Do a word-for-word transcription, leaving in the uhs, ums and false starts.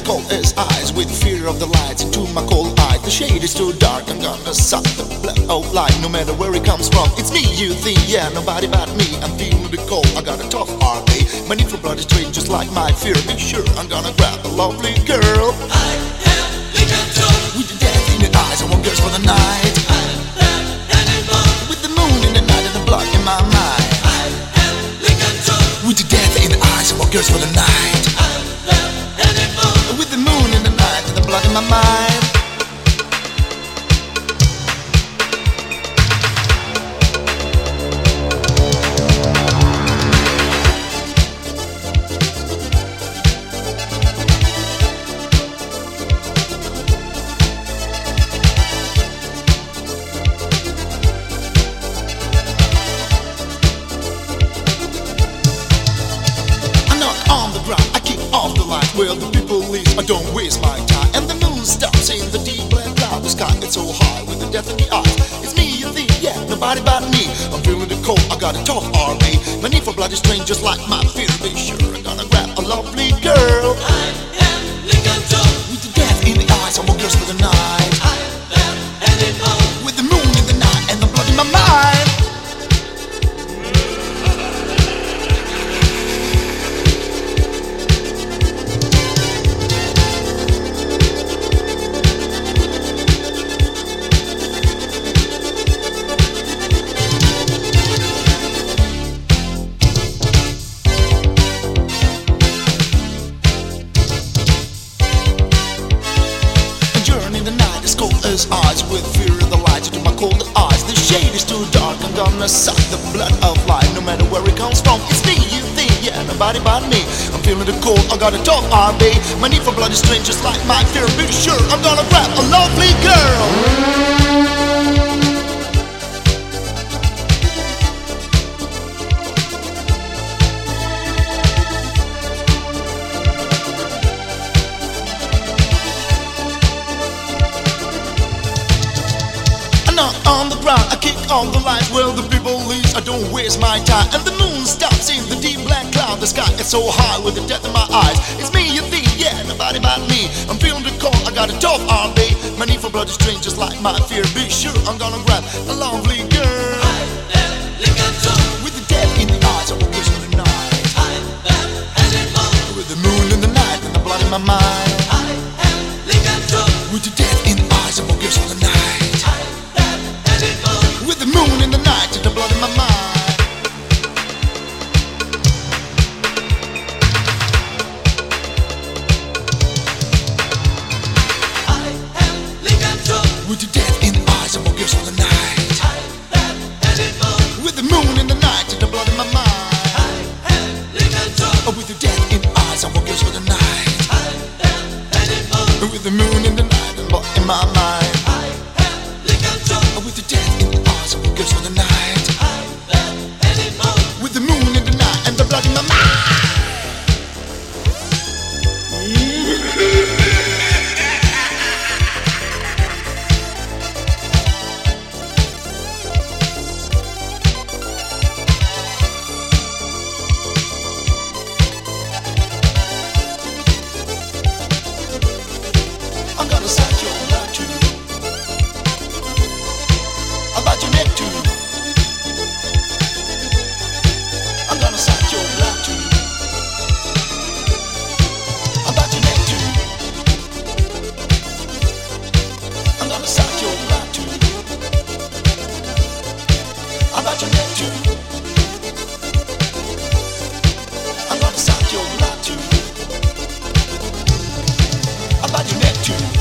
cold as ice, with fear of the lights into my cold eyes. The shade is too dark, I'm gonna suck the blood of light, no matter where it comes from. It's me, you think, yeah, nobody but me. I'm feeling the cold, I got a tough heart, eh? My need for blood is strange, just like my fear. Be sure I'm gonna grab a lovely girl. I am the control. With the death in the eyes, I want girls for the night. I am animal. With the moon in the night and the blood in my mind. I am the control. With the death in the eyes, I want girls for the night. I am animal. With the moon in the night and the blood in my mind. I kick off the light where the people leave. I don't waste my time. And the moon stops in the deep black cloud. The sky gets so high with the death in the eyes. It's me, you think, yeah, nobody but me. I'm feeling the cold, I got a tough R V. My need for blood is strange, just like my fear. Be sure I'm gonna grab a lovely girl. I am the control. With the death in the eyes, I want girls for the night. I am animal. With the moon in the night and the blood in my mind. Eyes with fear of the light into my cold eyes. The shade is too dark, I'm gonna suck the blood of life, no matter where it comes from. It's me, you think, yeah, nobody but me. I'm feeling the cold, I got a tough R V. My need for blood is strange, just like my fear. Be sure I'm gonna grab a lovely girl. On the ground, I kick on the lights where the people leave. I don't waste my time. And the moon stops in the deep black cloud. The sky is so high with the death in my eyes. It's me, you think, yeah, nobody but me. I'm feeling the cold, I got a tough R V. My need for blood is strange, just like my fear. Be sure I'm gonna grab a lovely girl. I am the control. With the death in the eyes, I will kiss for the night. I am animal. With the moon in the night and the blood in my mind. I am the control. With the death in the eyes, I will kiss for the night. With the moon in the night and the blood in my mind. I am the control. With the death in the eyes, I will kiss for the night. I am animal. With the moon in the night and the blood in my mind. I am the control. With the death in the eyes, I will kiss for the night. I am animal. With the moon in the night and the blood in my mind. I am the control. With the death in the eyes, I will kiss for the night. I am animal. With the moon in the night and the blood in my mind. I'm gonna suck your blood too. About your neck too. I'm gonna suck your blood too. About your neck too. I'm gonna suck your blood too. About your neck too. I'm gonna suck your blood too. About your neck too.